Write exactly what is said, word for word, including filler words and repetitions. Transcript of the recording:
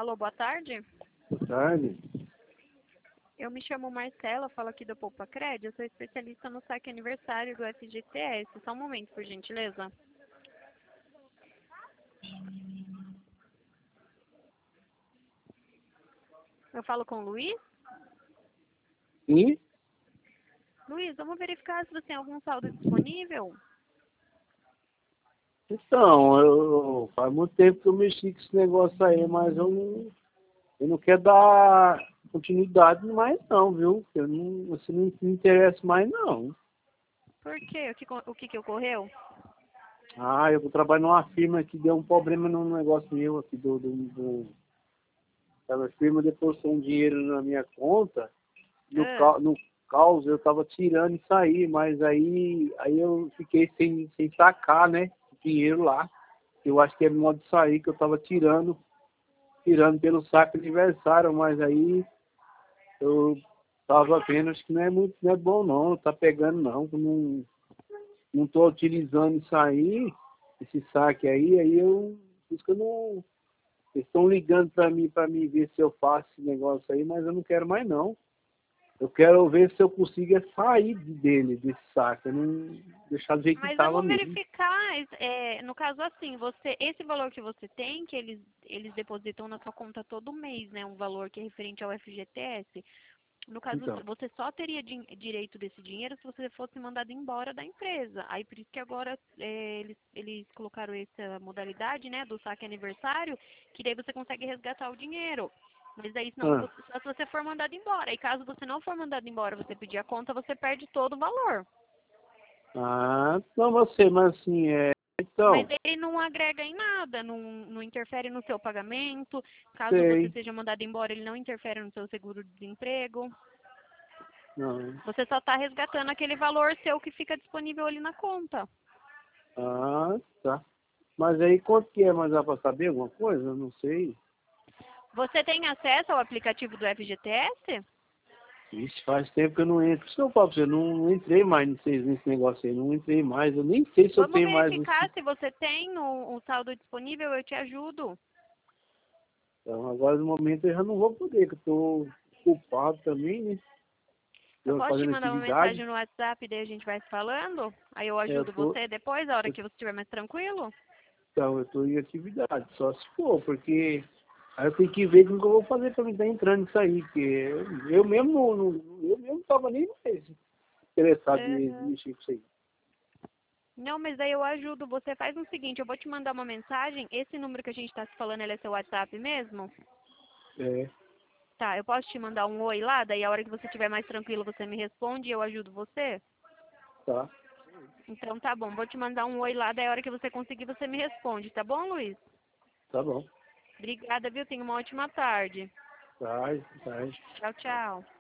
Alô, boa tarde. Boa tarde. Eu me chamo Marcela, falo aqui do Poupa Cred. Eu sou especialista no saque aniversário do F G T S. Só um momento, por gentileza. Eu falo com o Luiz? E? Luiz, vamos verificar se você tem algum saldo disponível. Então, eu, faz muito tempo que eu mexi com esse negócio aí, mas eu não, eu não quero dar continuidade mais não, viu? Eu não, você não me interessa mais não. Por quê? O que, o que, que ocorreu? Ah, eu trabalho numa firma que deu um problema num negócio meu aqui do... do, do aquela firma depositou um dinheiro na minha conta, no, Ah, ca, no caos eu tava tirando isso aí, mas aí, aí eu fiquei sem, sem sacar, né? O dinheiro lá. Eu acho que é modo de sair que eu tava tirando, tirando pelo saco aniversário, mas aí eu tava vendo, acho que não é muito, não é bom não, não tá pegando não, que eu não, não tô utilizando isso aí, esse saque aí, aí eu, por isso que eu não, eles estão ligando para mim, para mim ver se eu faço esse negócio aí, mas eu não quero mais não. Eu quero ver se eu consigo sair dele, desse saco, eu não deixar do jeito que mas estava vamos mesmo. verificar, é, no caso assim, você, esse valor que você tem, que eles, eles depositam na sua conta todo mês, né? Um valor que é referente ao F G T S. No caso, Então, você só teria din- direito desse dinheiro se você fosse mandado embora da empresa. Aí por isso que agora é, eles, eles colocaram essa modalidade, né, do saque aniversário, que daí você consegue resgatar o dinheiro. Mas daí não, ah, você- só se você for mandado embora. E caso você não for mandado embora, você pedir a conta, você perde todo o valor. ah, não, você, mas assim, é, Mas então, ele não agrega em nada, não, não interfere no seu pagamento. Caso você sei, seja mandado embora, ele não interfere no seu seguro-desemprego. não, Você só está resgatando aquele valor seu que fica disponível ali na conta. ah, tá. Mas aí quanto que é, mas dá para saber alguma coisa? Eu não sei. Você tem acesso ao aplicativo do F G T S? Isso faz tempo que eu não entro. Por isso que eu falo pra você, eu não, não entrei mais nesse, nesse negócio aí, não entrei mais. Eu nem sei se eu Vamos tenho mais verificar esse. se você tem o, o saldo disponível, eu te ajudo. Então, agora no momento eu já não vou poder, que eu tô ocupado também, né? Eu Eu posso te fazendo mandar uma atividade. mensagem no WhatsApp, daí a gente vai se falando? Aí eu É, eu ajudo tô, você depois, a hora eu, que você estiver mais tranquilo? então, eu tô em atividade, só se for, porque aí eu tenho que ver como que eu vou fazer pra me estar entrando nisso aí, porque eu, eu mesmo não, não- eu mesmo não tava nem mais interessado em Uhum. mexer com isso aí. Não, mas daí eu ajudo. Você faz o seguinte, eu vou te mandar uma mensagem. Esse número que a gente está se falando, ele é seu WhatsApp mesmo? É, Tá, eu posso te mandar um oi lá, daí a hora que você estiver mais tranquilo você me responde e eu ajudo você? tá, Então tá bom, vou te mandar um oi lá, daí a hora que você conseguir você me responde, tá bom, Luiz? tá bom. Obrigada, viu? Tenha uma ótima tarde. Tá, tá. Tchau, tchau.